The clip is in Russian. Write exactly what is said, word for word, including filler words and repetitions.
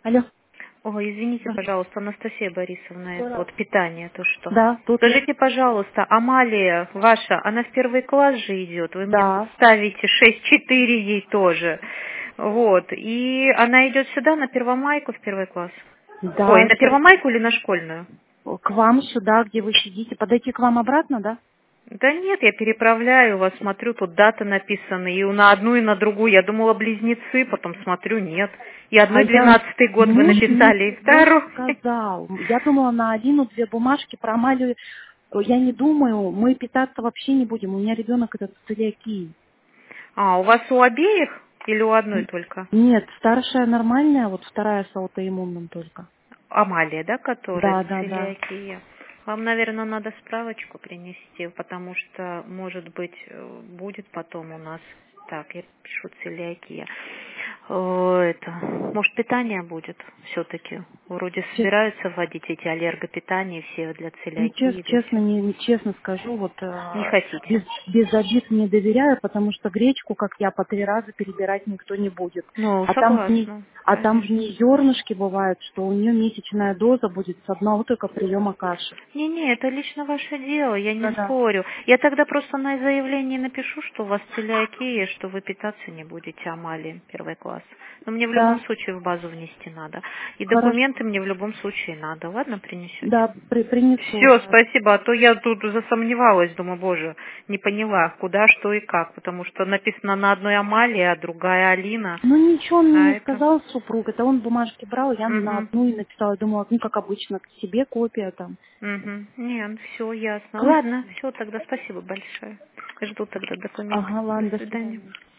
Алло. Ой, извините, Да, пожалуйста, Анастасия Борисовна, это вот питание, то что. да, тут я. Скажите, пожалуйста, Амалия ваша, она в первый класс же идет, вы мне тут Да, ставите шесть четыре ей тоже. Вот, и она идет сюда на Первомайку в первый класс. Ой, да, на щас Первомайку или на школьную? к вам сюда, где вы сидите. Подойти к вам обратно, да? Да нет, я переправляю вас, смотрю, тут даты написаны, и на одну, и на другую. Я думала, близнецы, потом смотрю, нет. И А одну я... двенадцатый год вы Муж мне написали, и всего второй. сказал. Я думала на Алину две бумажки про Амалию. Я не думаю, мы питаться вообще не будем. У меня ребенок этот с целиакией. А, у вас у обеих или у одной Н- только? Нет, старшая нормальная, вот вторая с аутоиммунным только. Амалия, да, которая Да, с да, да. целиакия? Вам, наверное, надо справочку принести, потому что, может быть, э, будет потом у нас... Так, я пишу целиакия. Э, Это, может, питание будет все-таки? Вроде собираются вводить эти аллергопитания все для Ну, чес- целиакии, для честно, всего. не, не- честно скажу, вот Не э, без, хотите? без обид не доверяю, потому что гречку, как я, по три раза перебирать никто не будет. Ну, А там в ней, согласна, а там в конечно. ней зернышки бывают, что у нее месячная доза будет с одного только приема каши. Не-не, это лично ваше дело, я не Да-да. спорю. Я тогда просто на заявлении напишу, что у вас целиакия, что вы питаться не будете Амалией первый класс. Но мне в любом Да, случае в базу внести надо. И хорошо. документы мне в любом случае надо. Ладно, принесете? Да, при- принесу. Все, Да. спасибо. А то я тут засомневалась, думаю, боже, не поняла, куда, что и как. Потому что написано на одной Амалия, а другая Алина. Ну ничего он мне А не это... сказал, супруг. Это он бумажки брал, я на Угу. одну и написала. Думала, ну как обычно, к себе копия там. Угу. Нет, все ясно. Ладно, все, тогда спасибо большое. Жду тогда документы. Ага, До ладно, до свидания. свидания.